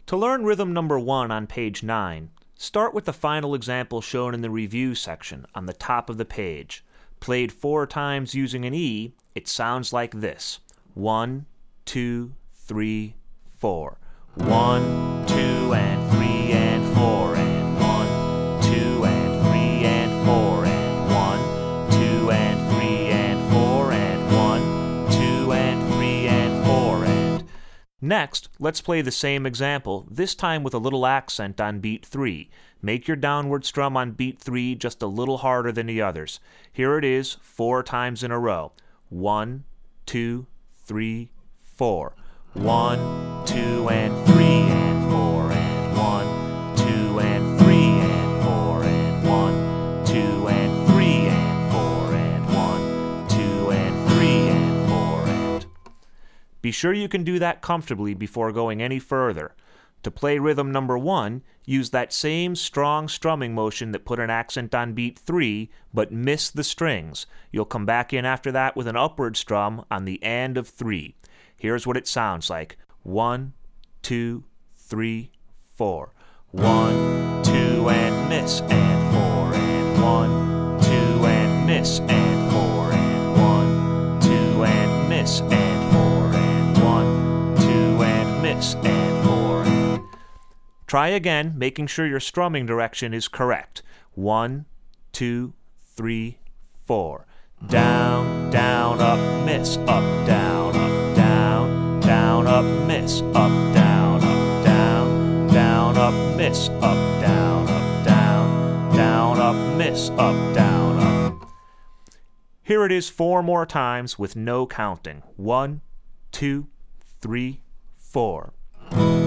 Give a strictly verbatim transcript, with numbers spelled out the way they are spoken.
To learn rhythm number one on page nine, start with the final example shown in the review section on the top of the page. Played four times using an E, it sounds like this. One, two, three, four. One, two, and three, and four, and one, two, and three, and four, and one, two, and three, and four, and one, two, and three, and four, and... Next, let's play the same example, this time with a little accent on beat three. Make your downward strum on beat three just a little harder than the others. Here it is, four times in a row. One, two, three, four. One, two, and three, and four, and one, two, and three, and four, and one, two, and three, and four, and one, two, and three, and four, and... Be sure you can do that comfortably before going any further. To play rhythm number one, use that same strong strumming motion that put an accent on beat three, but miss the strings. You'll come back in after that with an upward strum on the and of three. Here's what it sounds like. One, two, three, four. One, two, and miss, and four, and one, two, and miss, and four, and one, two, and miss, and four, and one, two, and miss, and four, and... Try again, making sure your strumming direction is correct. One, two, three, four. Down, down, up, miss, up, down, up, down, down, up, miss, up, down, up, down, down, up, miss, up, down, up, down, down, up, miss, up, down, up. Here it is four more times with no counting. One, two, three, four.